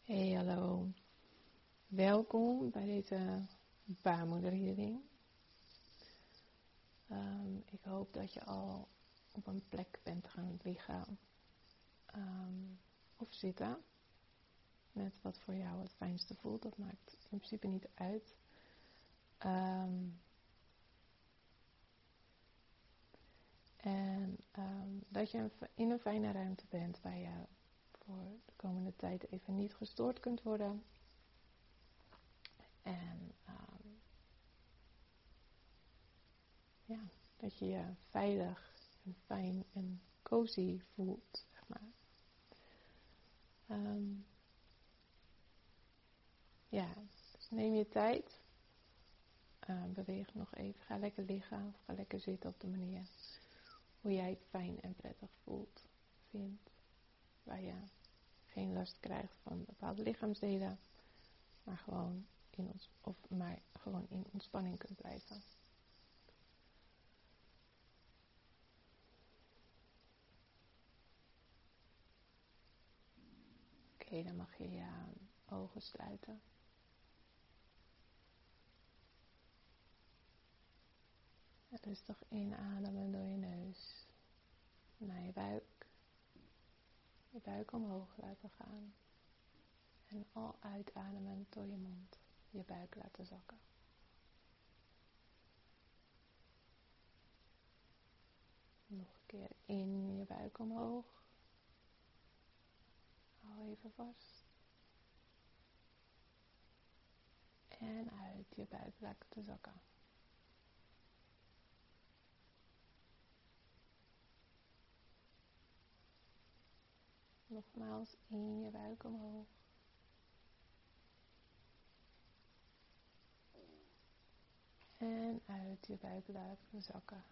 Hey, hallo. Welkom bij deze baarmoederhealing. Ik hoop dat je al op een plek bent gaan liggen of zitten. Net wat voor jou het fijnste voelt, dat maakt in principe niet uit. Dat je in een fijne ruimte bent waar je voor de komende tijd even niet gestoord kunt worden. En dat je je veilig en fijn en cozy voelt, zeg maar. Dus neem je tijd. Beweeg nog even. Ga lekker liggen of ga lekker zitten op de manier hoe jij het fijn en prettig vindt. Waar je geen last krijgt van bepaalde lichaamsdelen, maar gewoon in ontspanning kunt blijven. Oké, dan mag je je ogen sluiten. En rustig inademen door je neus naar je buik. Je buik omhoog laten gaan. En al uitademen door je mond je buik laten zakken. Nog een keer in je buik omhoog. Hou even vast. En uit je buik laten zakken. Nogmaals in je buik omhoog. En uit je buik laten zakken.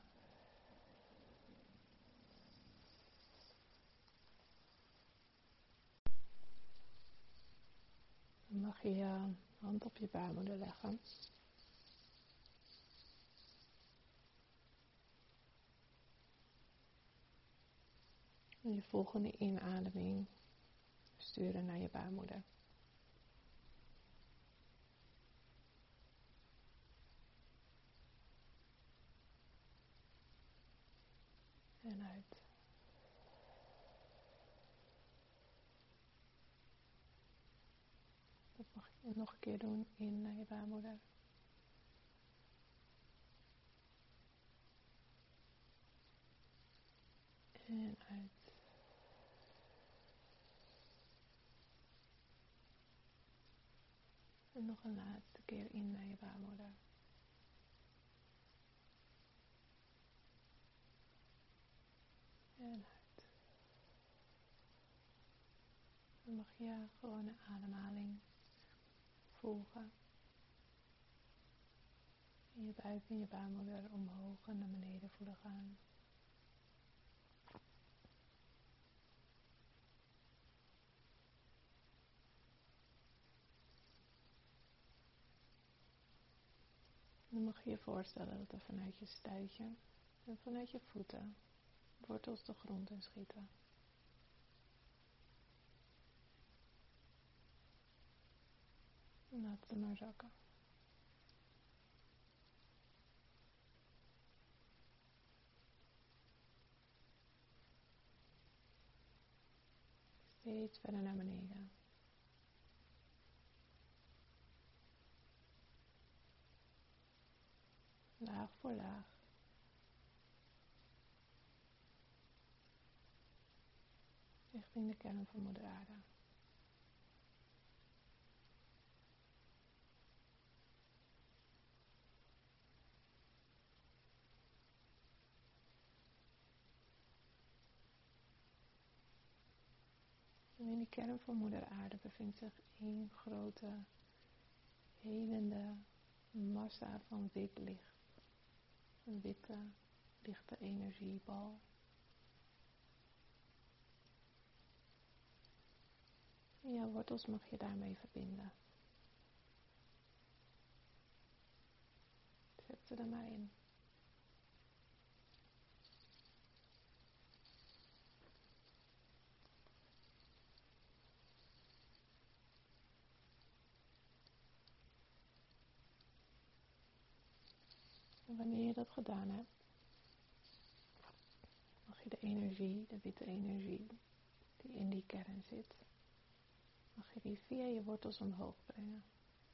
Dan mag je je hand op je baarmoeder leggen. En je volgende inademing sturen naar je baarmoeder. En uit. Dat mag je nog een keer doen, in naar je baarmoeder. En uit. En nog een laatste keer in naar je baarmoeder. En uit. Dan mag je gewone ademhaling volgen. In je buik en je baarmoeder omhoog en naar beneden voelen gaan. Dan mag je je voorstellen dat er vanuit je stuitje en vanuit je voeten wortels de grond in schieten. En laat ze maar zakken. Steeds verder naar beneden. Laag voor laag. Richting de kern van Moeder Aarde. En in de kern van Moeder Aarde bevindt zich één grote, helende massa van wit licht. Een witte, lichte energiebal. En jouw wortels mag je daarmee verbinden. Zet ze er maar in. En wanneer je dat gedaan hebt, mag je de energie, de witte energie die in die kern zit, mag je die via je wortels omhoog brengen.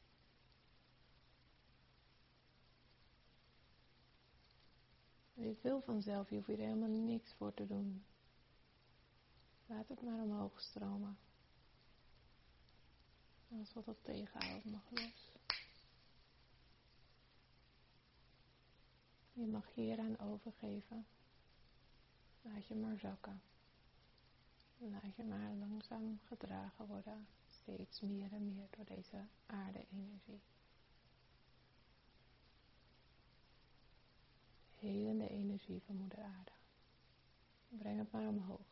En dit wil vanzelf, je hoeft hier helemaal niks voor te doen. Laat het maar omhoog stromen. En als wat dat tegenhoudt, mag los. Je mag hieraan overgeven. Laat je maar zakken. Laat je maar langzaam gedragen worden. Steeds meer en meer door deze aarde-energie. Helende energie van Moeder Aarde. Breng het maar omhoog.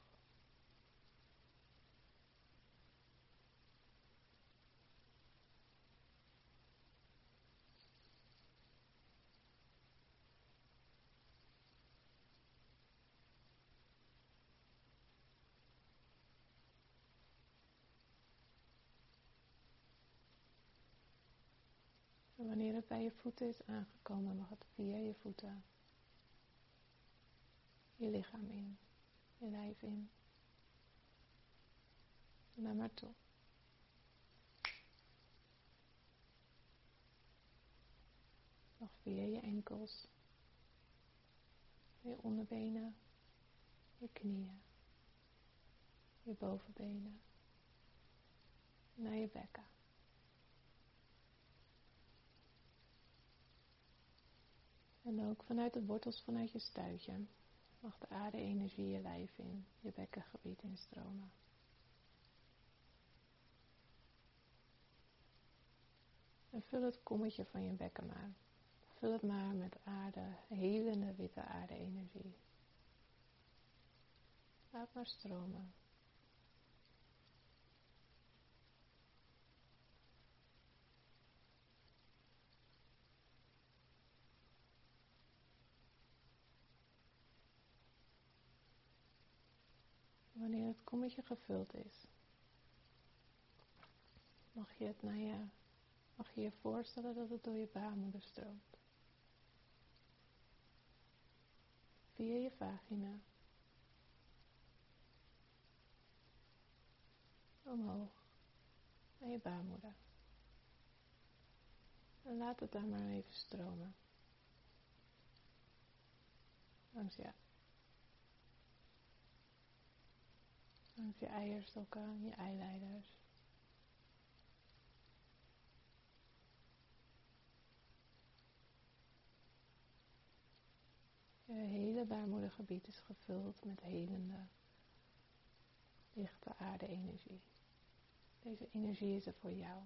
En wanneer het bij je voeten is aangekomen, mag het via je voeten je lichaam in, je lijf in. En naar maar toe. Mag via je enkels, je onderbenen, je knieën, je bovenbenen, naar je bekken. En ook vanuit de wortels, vanuit je stuitje, mag de aarde-energie je lijf in, je bekkengebied instromen. En vul het kommetje van je bekken maar. Vul het maar met aarde, helende witte aarde-energie. Laat maar stromen. Wanneer het kommetje gevuld is, mag je je voorstellen dat het door je baarmoeder stroomt. Via je vagina. Omhoog naar je baarmoeder. En laat het daar maar even stromen. Langs je eierstokken, je eileiders. Je hele baarmoedergebied is gevuld met helende, lichte aarde-energie. Deze energie is er voor jou.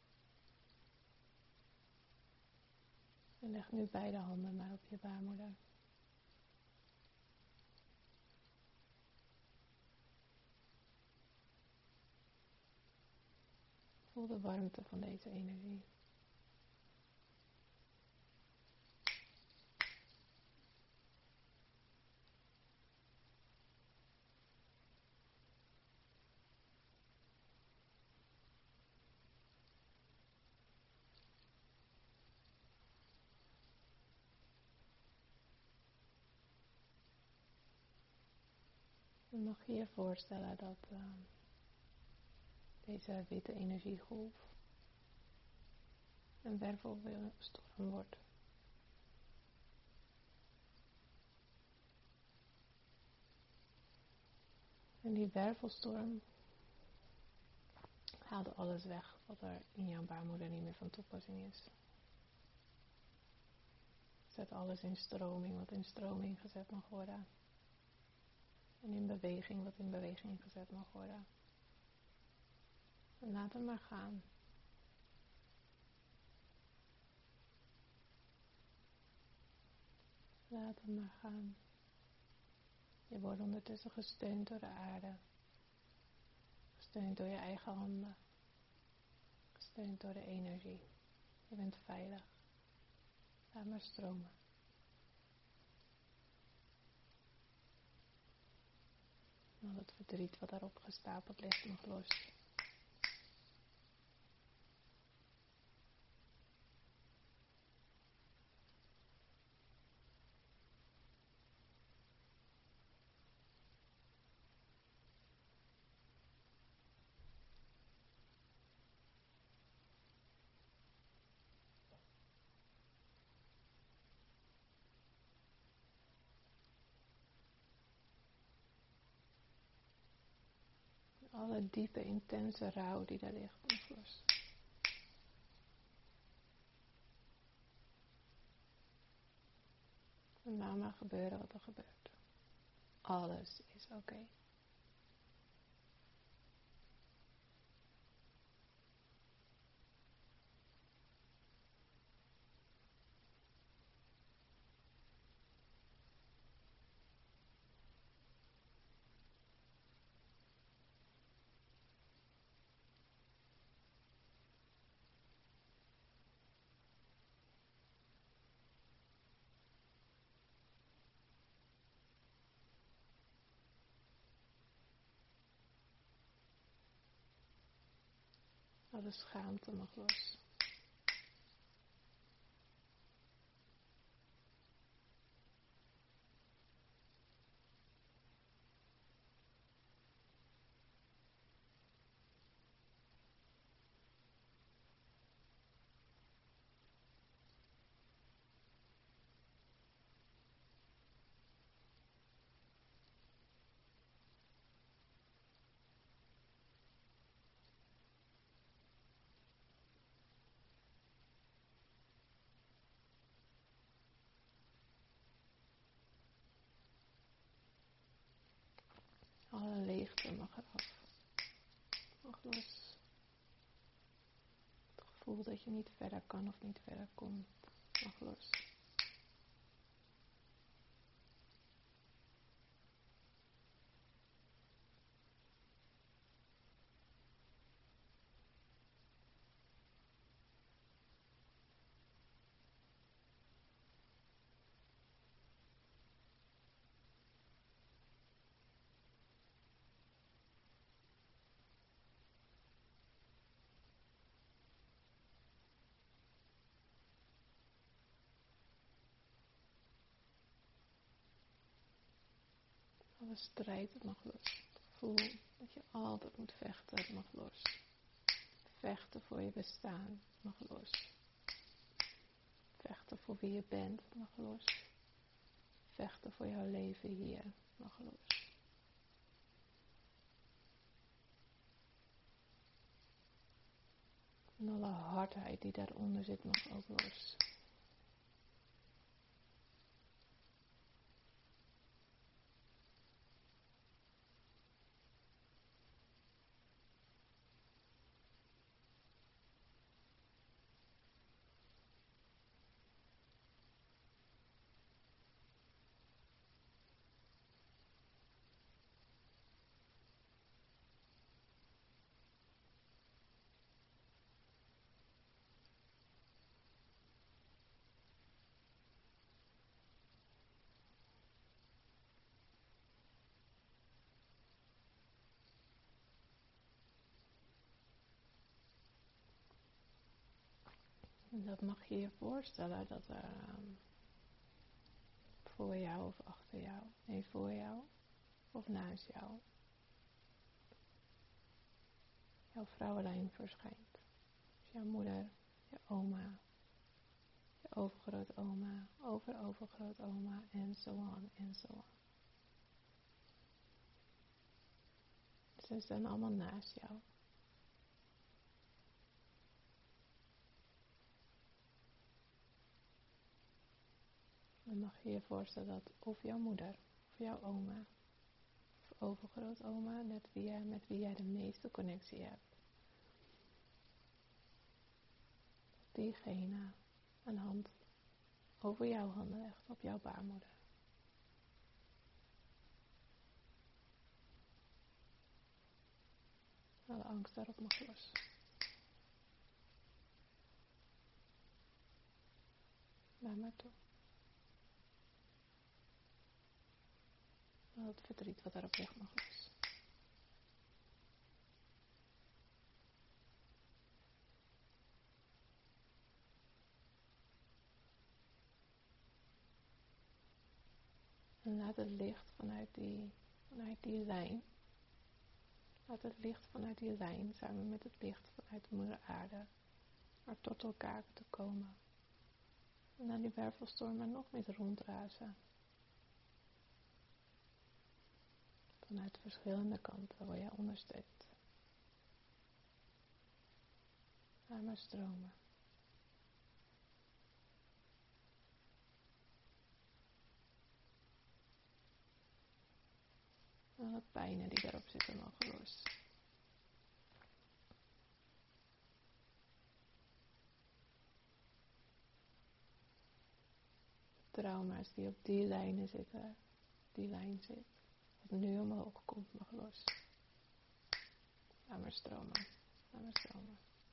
En leg nu beide handen maar op je baarmoeder. Voel de warmte van deze energie. Dan mag je je voorstellen dat deze witte energiegolf een wervelstorm wordt. En die wervelstorm haalt alles weg wat er in jouw baarmoeder niet meer van toepassing is. Zet alles in stroming wat in stroming gezet mag worden. En in beweging wat in beweging gezet mag worden. En laat hem maar gaan. Laat hem maar gaan. Je wordt ondertussen gesteund door de aarde. Gesteund door je eigen handen. Gesteund door de energie. Je bent veilig. Laat maar stromen. Al het verdriet wat daarop gestapeld ligt mag los. Alle diepe, intense rouw die daar ligt, mag los. En laat maar gebeuren wat er gebeurt. Alles is oké. Alle schaamte mag los. Alle leegte mag eraf. Mag los. Het gevoel dat je niet verder kan of niet verder komt, mag los. Alle strijd mag los. Het gevoel dat je altijd moet vechten, het mag los. Vechten voor je bestaan, mag los. Vechten voor wie je bent, mag los. Vechten voor jouw leven hier, mag los. En alle hardheid die daaronder zit, mag ook los. En dat mag je je voorstellen dat er voor jou of achter jou, nee voor jou of naast jou, jouw vrouwenlijn verschijnt. Dus jouw moeder, je oma, je overgrootoma, overovergrootoma en zo on en zo on. Ze zijn allemaal naast jou. Dan mag je je voorstellen dat of jouw moeder, of jouw oma, of overgrootoma, met wie jij de meeste connectie hebt, diegene een hand over jouw handen legt, op jouw baarmoeder. Alle angst daarop mag los. Laat maar toe. Al het verdriet wat daarop ligt mag los. En laat het licht vanuit die lijn. Laat het licht vanuit die lijn samen met het licht vanuit moeder aarde maar tot elkaar te komen. En dan die wervelstormen nog meer rondrazen. Vanuit verschillende kanten word jij ondersteund. Laat maar stromen. Alle pijnen die daarop zitten mogen los. Trauma's die op die lijnen zitten, die lijn zit, wat nu omhoog komt, mag los. Laat maar stromen, laat maar stromen.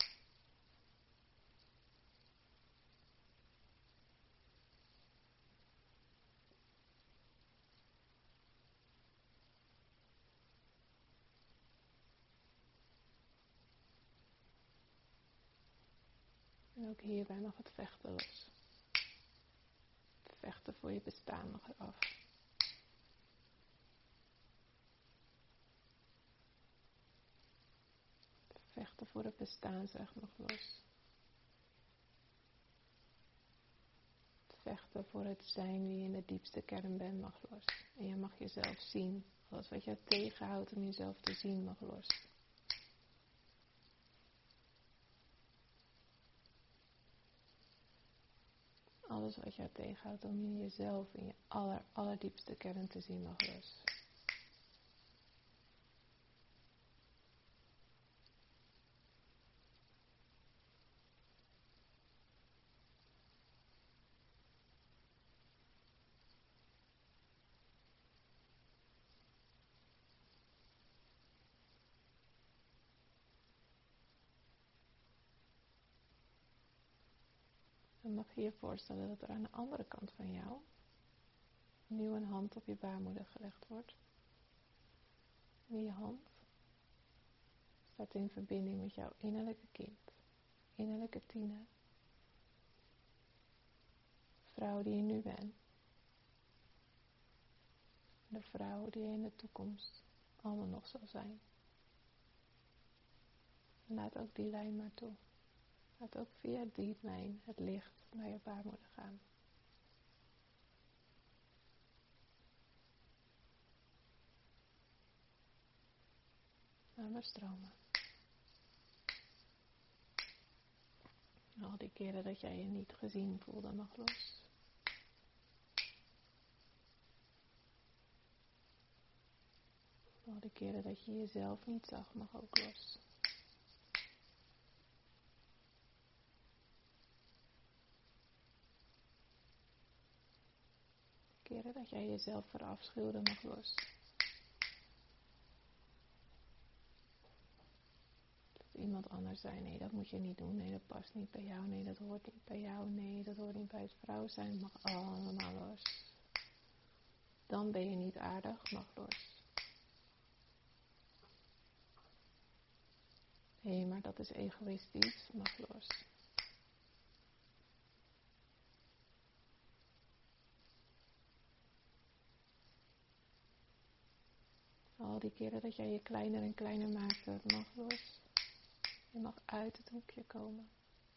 En ook hierbij mag het vechten los. Het vechten voor je bestaan mag eraf. Het vechten voor het bestaansrecht mag los. Het vechten voor het zijn wie je in de diepste kern bent mag los. En je mag jezelf zien. Alles wat jou tegenhoudt om jezelf te zien mag los. Alles wat jou tegenhoudt om in jezelf in je allerdiepste kern te zien mag los. Dan mag je je voorstellen dat er aan de andere kant van jou opnieuw een hand op je baarmoeder gelegd wordt. En die hand staat in verbinding met jouw innerlijke kind, innerlijke tiener. Vrouw die je nu bent. De vrouw die je in de toekomst allemaal nog zal zijn. En laat ook die lijn maar toe. Laat ook via die lijn het licht naar je baarmoeder gaan. Laat maar stromen. Al die keren dat jij je niet gezien voelde mag los. Al die keren dat je jezelf niet zag mag ook los. De keren dat jij jezelf verafschuwde mag los. Dat iemand anders zei, nee dat moet je niet doen, nee dat past niet bij jou, nee dat hoort niet bij jou, nee dat hoort niet bij het vrouw zijn, mag allemaal los. Dan ben je niet aardig, mag los. Nee, maar dat is egoïstisch, mag los. Al die keren dat jij je kleiner en kleiner maakte, het mag los. Je mag uit het hoekje komen.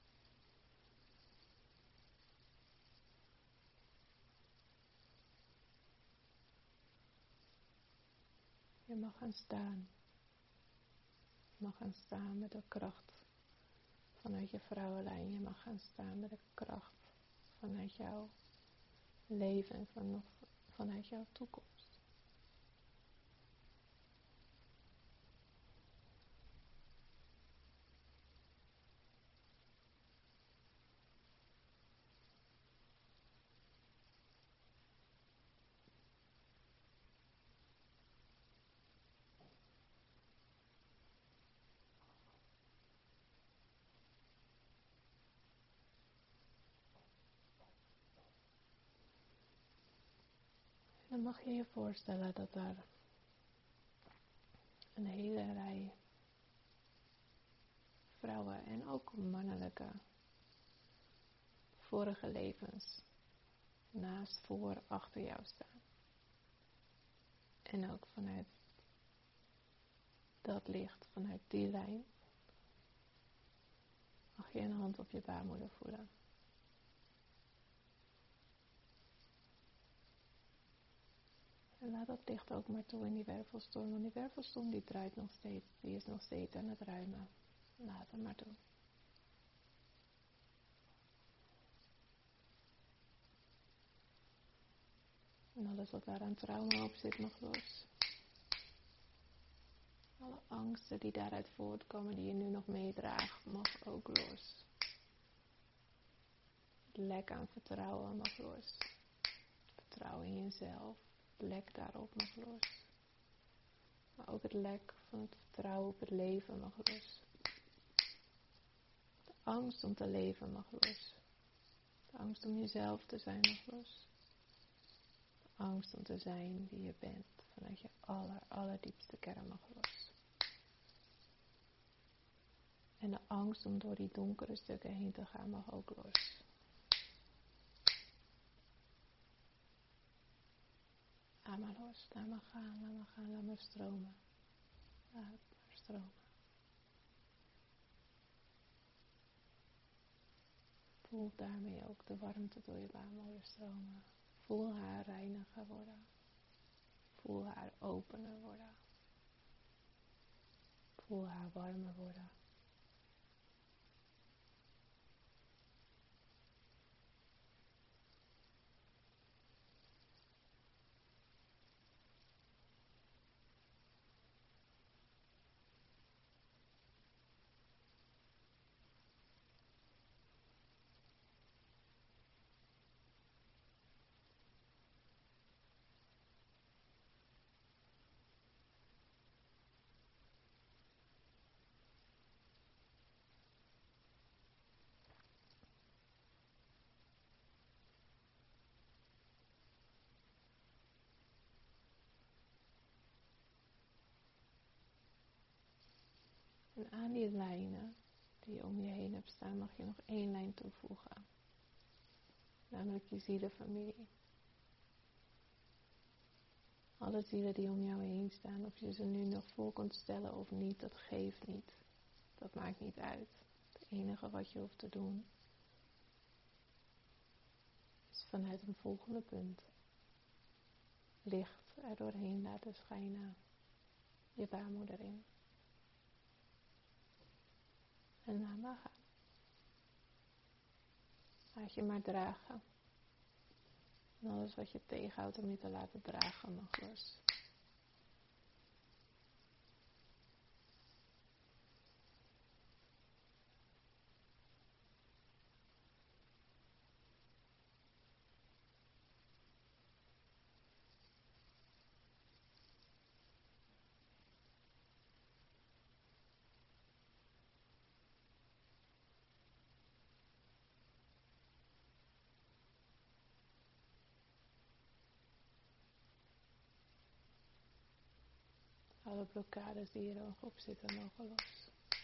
Je mag gaan staan. Je mag gaan staan met de kracht vanuit je vrouwenlijn. Je mag gaan staan met de kracht vanuit jouw leven en vanuit jouw toekomst. Dan mag je je voorstellen dat er een hele rij vrouwen en ook mannelijke vorige levens naast, voor, achter jou staan. En ook vanuit dat licht, vanuit die lijn, mag je een hand op je baarmoeder voelen. En laat dat licht ook maar toe in die wervelstorm, want die wervelstorm die draait nog steeds, die is nog steeds aan het ruimen. Laat hem maar toe. En alles wat daar aan trauma op zit mag los. Alle angsten die daaruit voortkomen, die je nu nog meedraagt, mag ook los. Het lek aan vertrouwen mag los. Vertrouwen in jezelf, het lek daarop mag los. Maar ook het lek van het vertrouwen op het leven mag los. De angst om te leven mag los. De angst om jezelf te zijn mag los. De angst om te zijn wie je bent, vanuit je allerdiepste kern mag los. En de angst om door die donkere stukken heen te gaan mag ook los. Laat maar los, laat maar gaan, laat maar gaan, laat maar stromen. Laat maar stromen. Voel daarmee ook de warmte door je baarmoeder stromen. Voel haar reiniger worden. Voel haar opener worden. Voel haar warmer worden. En aan die lijnen die je om je heen hebt staan, mag je nog 1 lijn toevoegen. Namelijk je zielenfamilie. Alle zielen die om jou heen staan, of je ze nu nog voor kunt stellen of niet, dat geeft niet. Dat maakt niet uit. Het enige wat je hoeft te doen, is vanuit een volgende punt licht er doorheen laten schijnen, je baarmoeder in. En laat maar gaan. Laat je maar dragen. En alles wat je tegenhoudt om je te laten dragen mag los. Alle blokkades die er nog op zitten mogen los.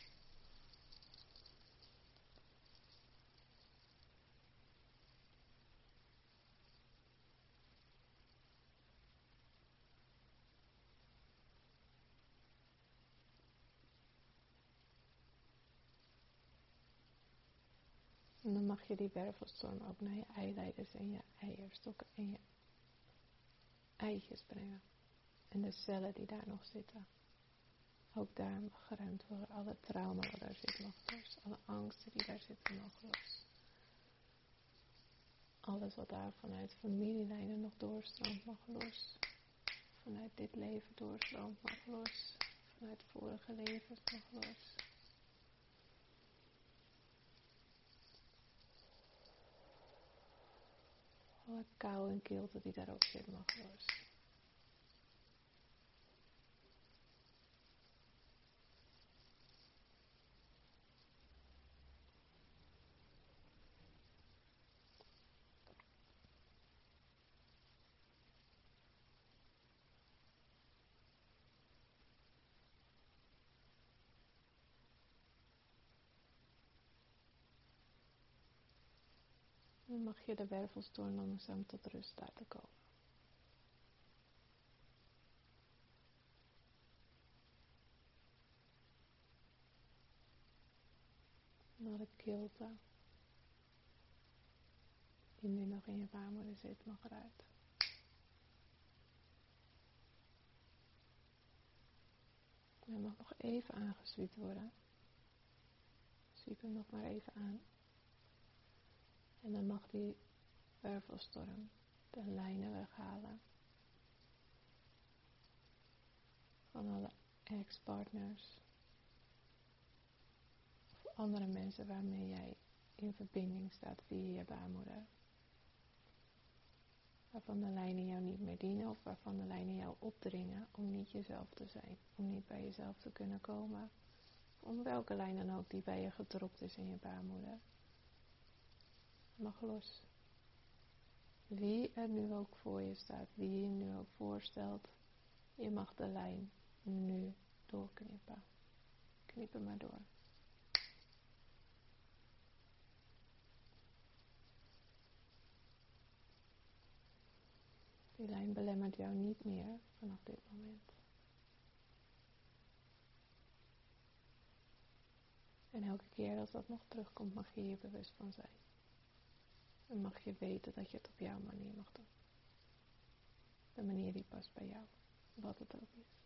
En dan mag je die wervelstorm ook naar je eileiders en je eierstokken en je eitjes brengen. En de cellen die daar nog zitten. Ook daar mag geruimd worden. Alle trauma wat daar zit mag los. Alle angsten die daar zitten mag los. Alles wat daar vanuit familielijnen nog doorstroomt mag los. Vanuit dit leven doorstroomt mag los. Vanuit vorige levens mag los. Alle kou en kilte die daarop zit mag los. Dan mag je de wervelstorm langzaam tot rust laten komen. En alle kilte die nu nog in je baarmoeder zit mag eruit. Hij mag nog even aangeswiept worden. Zwiep hem nog maar even aan. En dan mag die wervelstorm De lijnen weghalen. Van alle ex-partners. Of andere mensen waarmee jij in verbinding staat via je baarmoeder. Waarvan de lijnen jou niet meer dienen of waarvan de lijnen jou opdringen om niet jezelf te zijn. Om niet bij jezelf te kunnen komen. Om welke lijn dan ook die bij je gedropt is in je baarmoeder. Mag los. Wie er nu ook voor je staat, wie je nu ook voorstelt, je mag de lijn nu doorknippen. Knip hem maar door. Die lijn belemmert jou niet meer vanaf dit moment. En elke keer als dat nog terugkomt, mag je hier bewust van zijn. En mag je weten dat je het op jouw manier mag doen. De manier die past bij jou, wat het ook is.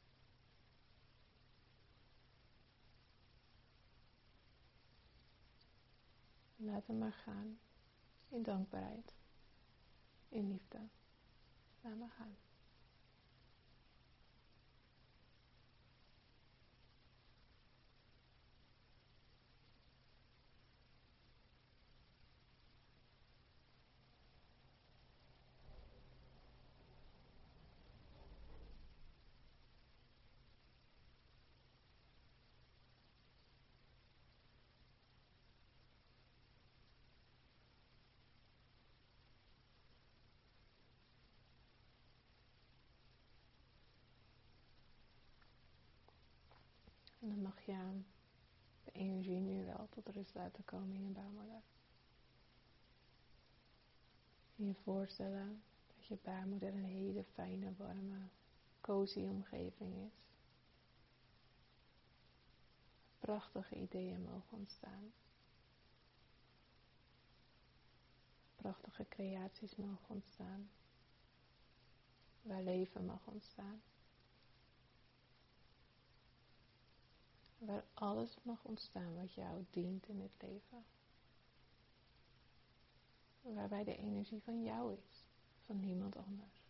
Laat hem maar gaan, in dankbaarheid, in liefde. Laat maar gaan. En dan mag je de energie nu wel tot rust laten komen in je baarmoeder. En je voorstellen dat je baarmoeder een hele fijne, warme, cozy omgeving is. Prachtige ideeën mogen ontstaan. Prachtige creaties mogen ontstaan. Waar leven mag ontstaan. Waar alles mag ontstaan wat jou dient in het leven. Waarbij de energie van jou is, van niemand anders.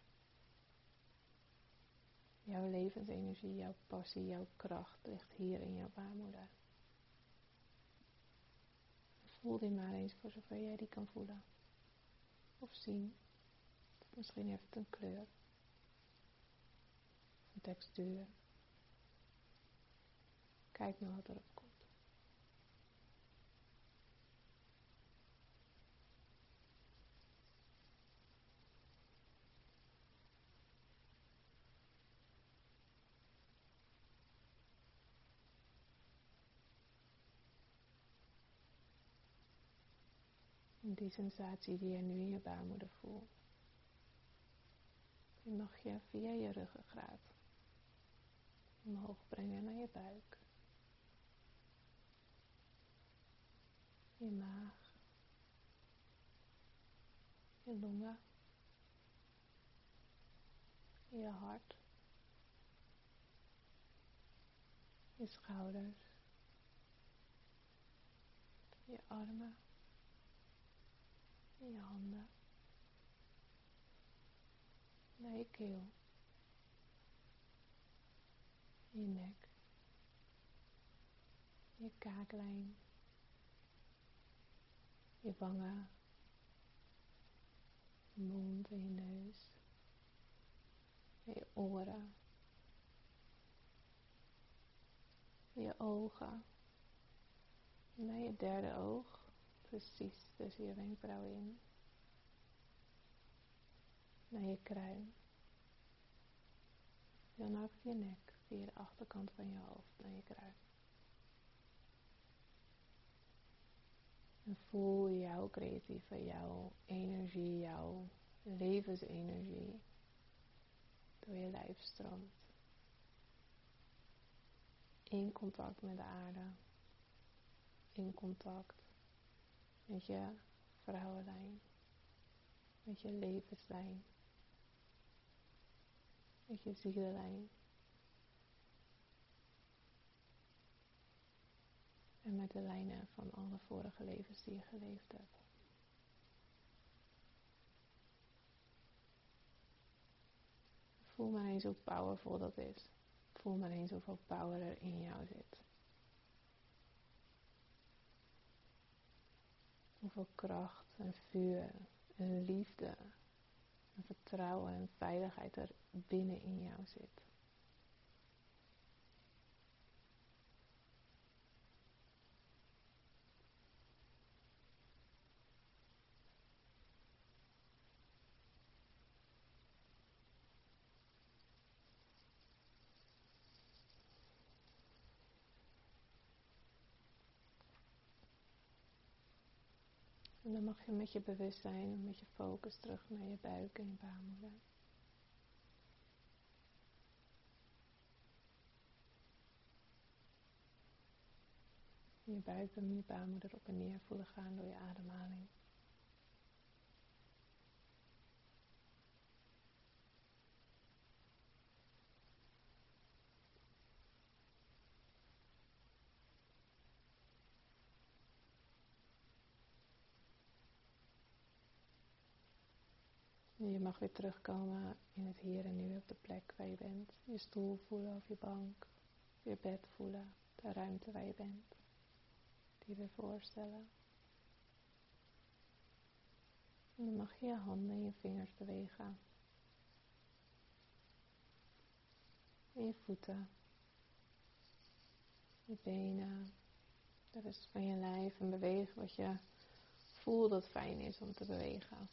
Jouw levensenergie, jouw passie, jouw kracht ligt hier in jouw baarmoeder. Voel die maar eens voor zover jij die kan voelen. Of zien. Of misschien heeft het een kleur. Een textuur. Kijk maar wat erop komt. En die sensatie die je nu in je baarmoeder voelt, die mag je via je ruggengraat omhoog brengen naar je buik. Je maag. Je longen. Je hart. Je schouders. Je armen. Je handen. Naar je keel. Je nek. Je kaaklijn. Je wangen. Je mond en je neus. Je oren. Je ogen. Naar je derde oog. Precies tussen je wenkbrauwen in. Naar je kruin. Dan over je nek. Via de achterkant van je hoofd naar je kruin. En voel jouw creatieve, jouw energie, jouw levensenergie door je lijf stroomt. In contact met de aarde. In contact met je vrouwenlijn. Met je levenslijn. Met je zielenlijn. En met de lijnen van alle vorige levens die je geleefd hebt. Voel maar eens hoe powerful dat is. Voel maar eens hoeveel power er in jou zit. Hoeveel kracht en vuur en liefde en vertrouwen en veiligheid er binnen in jou zit. En dan mag je met je bewustzijn, met je focus terug naar je buik en je baarmoeder. Je buik en je baarmoeder op en neer voelen gaan door je ademhaling. En je mag weer terugkomen in het hier en nu op de plek waar je bent. Je stoel voelen of je bank, je bed voelen, de ruimte waar je bent. Die weer voorstellen. En dan mag je je handen en je vingers bewegen. En je voeten. Je benen. De rest van je lijf. En bewegen wat je voelt dat fijn is om te bewegen.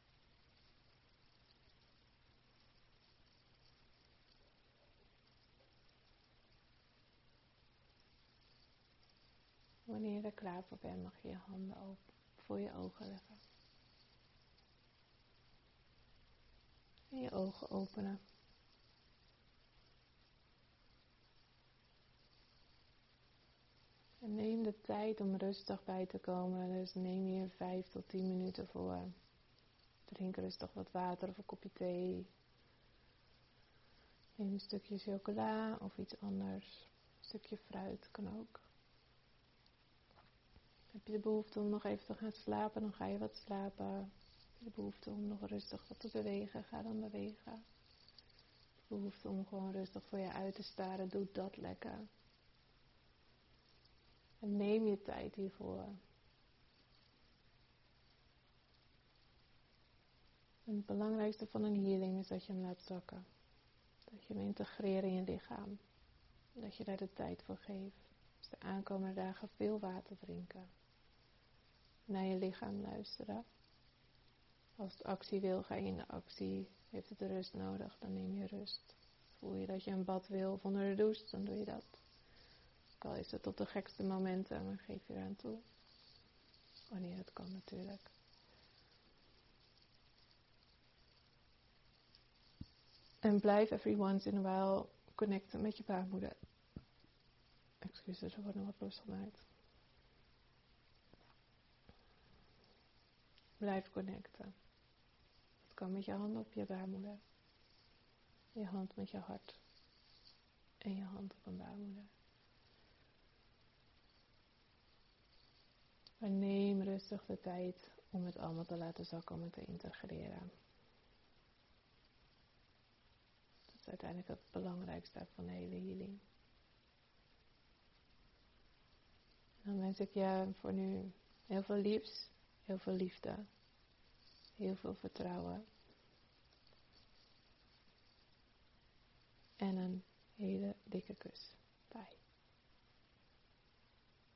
Wanneer je er klaar voor bent, mag je je handen open voor je ogen leggen. En je ogen openen. En neem de tijd om rustig bij te komen. Dus neem hier 5 tot 10 minuten voor. Drink rustig wat water of een kopje thee. Neem een stukje chocola of iets anders. Een stukje fruit kan ook. Heb je de behoefte om nog even te gaan slapen, dan ga je wat slapen. Heb je de behoefte om nog rustig wat te bewegen, ga dan bewegen. Heb je de behoefte om gewoon rustig voor je uit te staren, doe dat lekker. En neem je tijd hiervoor. En het belangrijkste van een healing is dat je hem laat zakken. Dat je hem integreert in je lichaam. Dat je daar de tijd voor geeft. Dus de aankomende dagen veel water drinken. Naar je lichaam luisteren. Als het actie wil, ga je in de actie. Heeft het rust nodig, dan neem je rust. Voel je dat je een bad wil of onder de douche, dan doe je dat. Ook al is het op de gekste momenten, maar geef je eraan toe. Wanneer het kan natuurlijk. En blijf every once in a while connecten met je baarmoeder. Excuses, er wordt nog wat losgemaakt. Blijf connecten. Het kan met je hand op je baarmoeder. Je hand met je hart. En je hand op een baarmoeder. Maar neem rustig de tijd om het allemaal te laten zakken, om het te integreren. Dat is uiteindelijk het belangrijkste van de hele healing. Dan wens ik je voor nu heel veel liefs, heel veel liefde, heel veel vertrouwen. En een hele dikke kus. Bye.